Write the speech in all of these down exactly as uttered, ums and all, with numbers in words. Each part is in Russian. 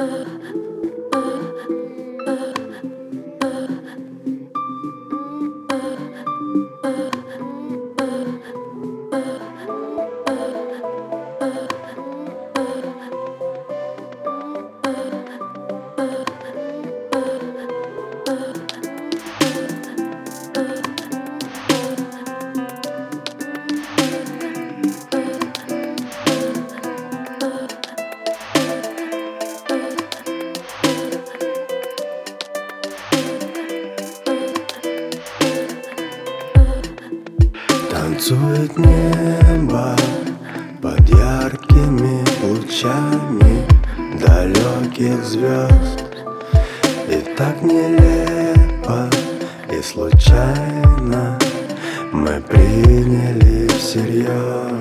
Танцует небо под яркими лучами далеких звезд. И так нелепо и случайно мы приняли всерьез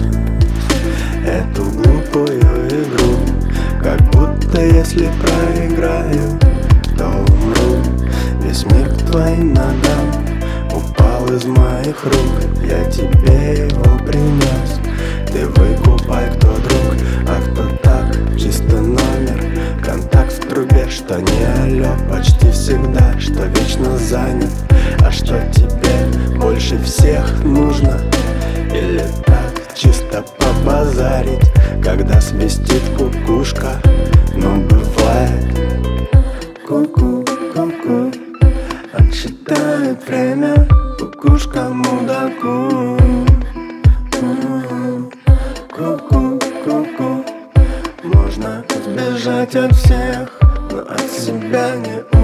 эту глупую игру, как будто если проиграю, то умру. Весь мир к твоим ногам упал из моих рук, я тебе его принес. Ты выкупай, кто друг, а кто так, чисто номер. Контакт в трубе, что не алло, почти всегда, что вечно занят. А что тебе больше всех нужно? Или так, чисто побазарить, когда свистит кукушка? Ну бывает. Ку-ку, ку-ку, отсчитает время кукушка мудаку. Ку-ку, ку-ку, можно сбежать от всех, но от себя не